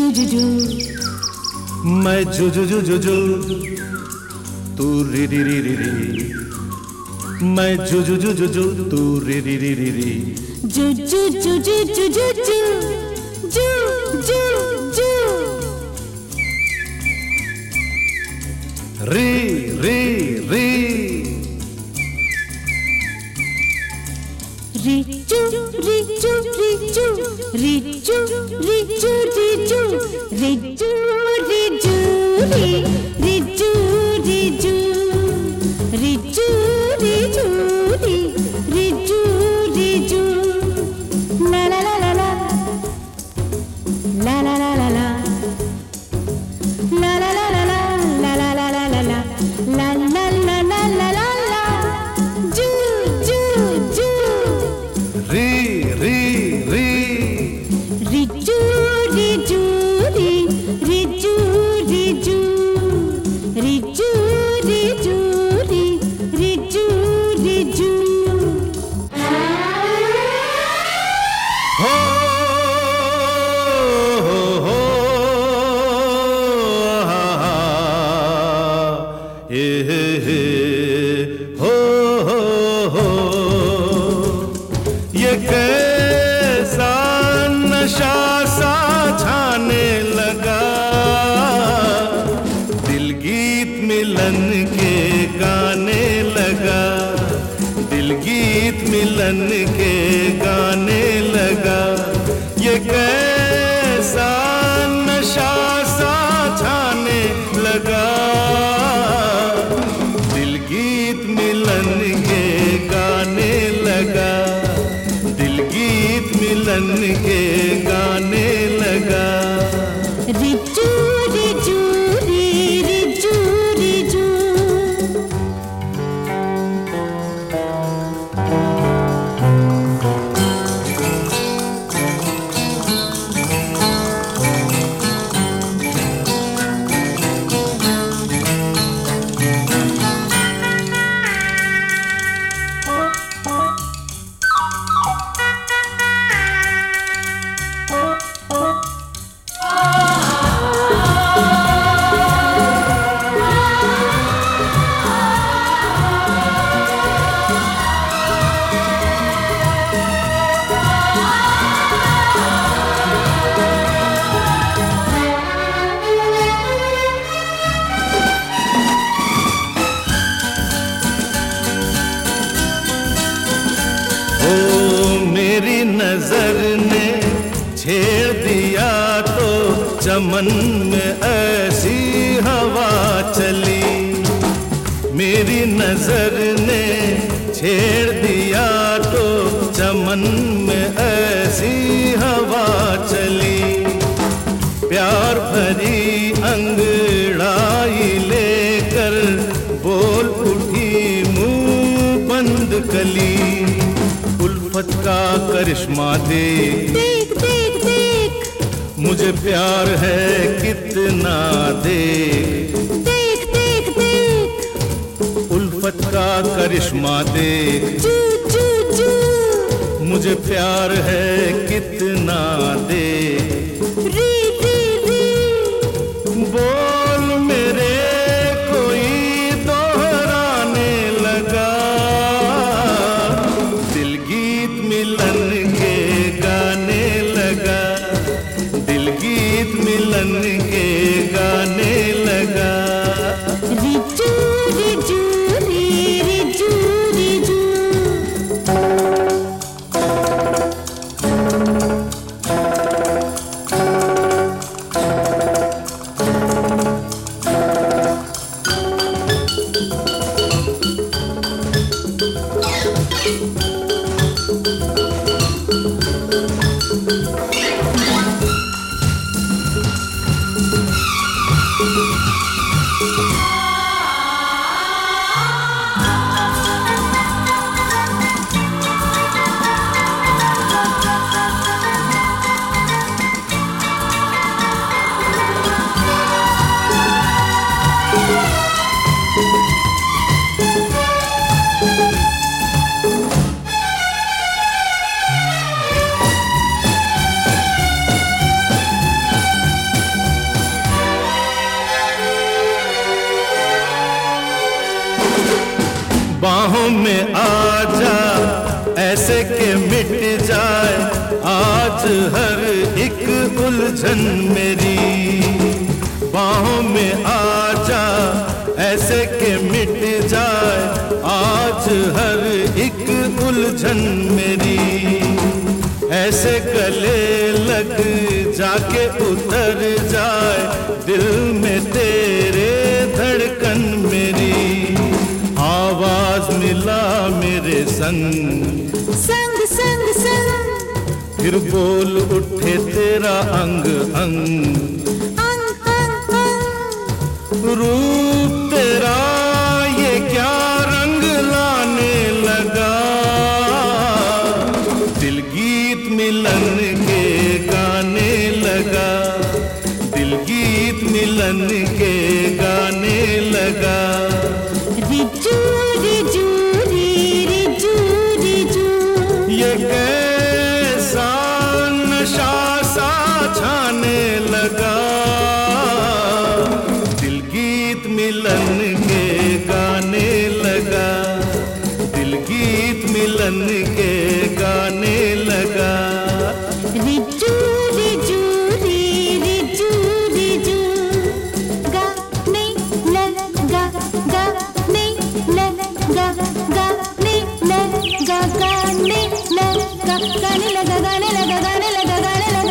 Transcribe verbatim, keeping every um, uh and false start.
जू जू, मैं जू जू जू जू जू, तू री री री री री, मैं जू जू जू जू जू, तू री री री री री, जू जू जू जू जू जू जू, जू जू जू, री री री, री चू री चू री चू, री चू री चू री चू, री चू री चू री, री चू री चू, री चू री चू री, री चू री चू, ला ला ला ला ला, ला ला ला ला ला, ला ला ला ला ला, ला ला ला ला ला ला, ला ला ला ला ला ला ला, जू जू जू, री री री, री चू री चू री, री चू री चू, री चू री चू री, री चू री चू, हो हो हो, हा हा, ए हे हे, हो हो हो, ये कैसा नशा सा छाने लगा, दिल गीत मिलन के गाने लगा, दिल गीत मिलन के गाने लगा, ये कैसा नशा सा छाने लगा, दिल गीत मिलन के गाने लगा, दिल गीत मिलन के गाने लगा, री चू री चू री, री चू री चू, मेरी नजर ने छेड़ दिया तो चमन में ऐसी हवा चली, मेरी नजर ने छेड़ दिया तो चमन में ऐसी हवा चली, प्यार भरी अंगड़ाई लेकर बोल उठी मुंह बंद कली, उल्फत का करिश्मा देख देख देख देख, मुझे प्यार है कितना देख, देख देख देख, उल्फत का करिश्मा देख, चू चू चू, मुझे प्यार है कितना देख, री री री, बोल मेरे कोई दोहराने लगा, दिल गीत मिलन के गाने लगा, दिल गीत मिलन के गाने लगा, री चू री चू री, री चू री चू, बाहों में आ जा ऐसे के मिट जाए आज हर एक उलझन मेरी। बाहों में आ जा ऐसे के मिट जाए आज हर एक उलझन मेरी। ऐसे गले लग जाके उतर जाए दिल में तेरे धड़कन मेरी। आवाज मिला मेरे संग संग संग संग, फिर बोल उठे तेरा अंग अंग। अंग अंग अंग, रूप तेरा ये क्या रंग लाने लगा। दिल गीत मिलन के गाने लगा, दिल गीत मिलन के गाने लगा। रिजू रिजू री रिजू रिजू, ये कैसा नशा सा छाने लगा। दिल गीत मिलन के गाने लगा, दिल गीत मिलन के गाने लगा। रिजू रिजू री रिजू रिजू, गाने लगा गाने लगा गाने लगा गाने लगा गाने लगा गाने लगा गाने लगा गाने लगा।